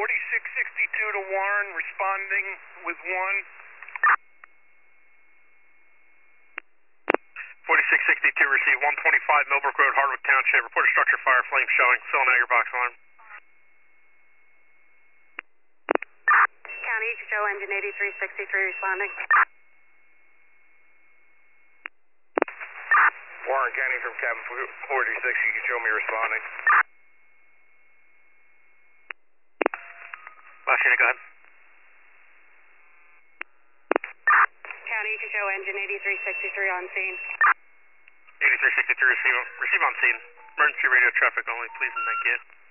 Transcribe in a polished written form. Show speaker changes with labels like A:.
A: 4662 to Warren, responding with 1. 4662, receive 125 Millbrook Road, Hardwick Township. Report a structure fire, flame showing. Filling out your box alarm.
B: County, show engine 8363 responding.
A: Warren County from cabin 46, you can show me responding.
C: Last unit, go ahead.
B: County, you can show engine 8363 on scene.
C: 8363, receive on scene. Emergency radio traffic only, please and thank you.